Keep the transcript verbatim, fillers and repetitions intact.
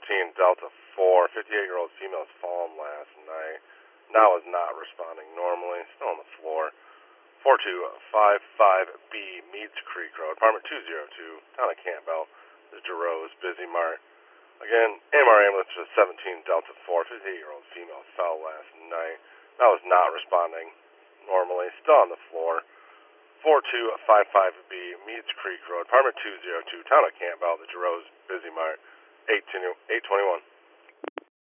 seventeen Delta four, fifty-eight-year-old female has fallen last night. Now is not responding normally, still on the floor. four two five five B, Meads Creek Road, apartment two oh two, town of Campbell. This is DeRose, Busy Mart. Again, A M R ambulance for seventeen Delta four, fifty-eight-year-old female fell last night. Now is not responding normally, still on the floor. four two five five B, Meads Creek Road, apartment two oh two, town of Campbell, the DeRose, Busy Mart, eight twenty-one.